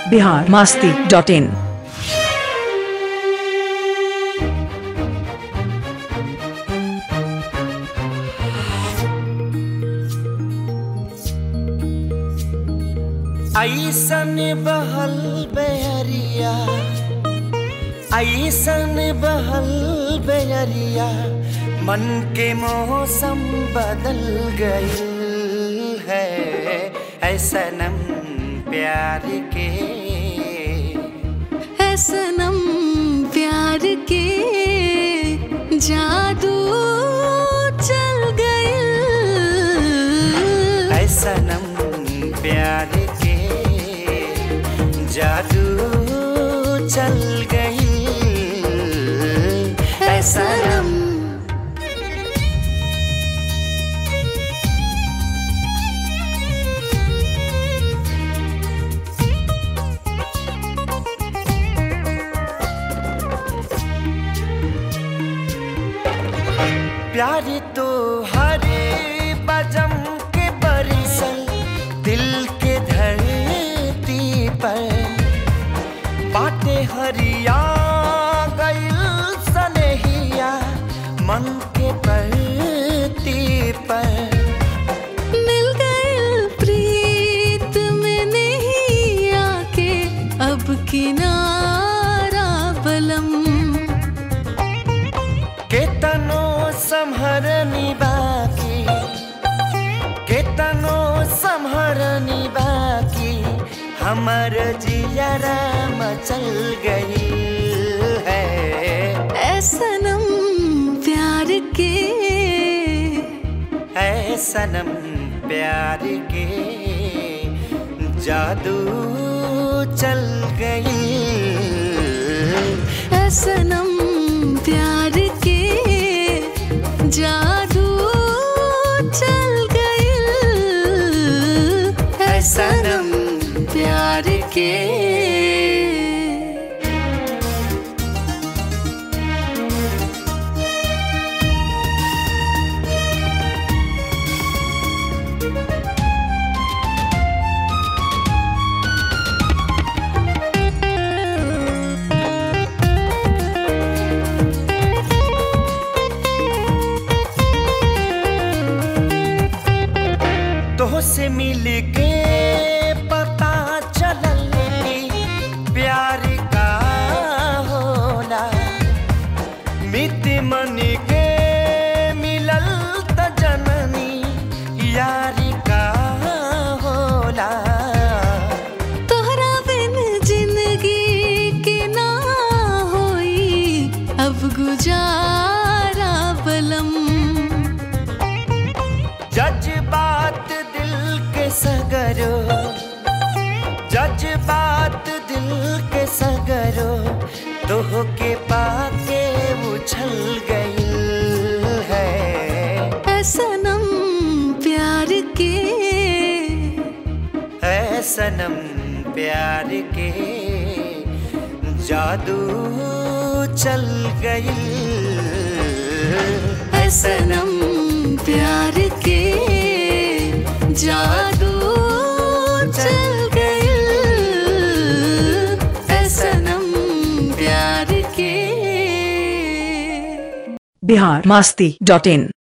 biharmasti.in। ऐसन बहल बेरिया, ऐसन बहल बेरिया, मन के मौसम बदल गई है। ऐ सनम प्यार के, ऐ सनम प्यार के जादू चल गई। ऐ सनम प्यार के जादू चल गई। ऐ सनम प्यार तो हरे बजम के बरिसल दिल के धरती पर, बाटे हरिया गइल सनहिया मन के परती पर। मिल गइल प्रीत में नहीं आके अब किनारा बलम। केतनो संहरनी बाकी, केतनो संहरनी बाकी, हमर जियरा मचल गई है। ऐ सनम प्यार के, ऐ सनम प्यार के जादू चल गई। ऐ सनम प्यार के जादू चल गई। ऐ सनम प्यार के। तो से मिल के पता चलल प्यार का होला। मित मन के मिलल त जननी यारी का होला। तोहरा बिन जिंदगी के ना होई अब गुजारा बलम। जज्बात दिल के सगरो, जज्बात दिल के सगरो, तोह के पाके उछल गई है। ऐ सनम प्यार के, ऐ सनम प्यार के जादू चल गई। ऐ सनम प्यार के जादू चल गई। ऐ सनम प्यार के। biharmasti.in।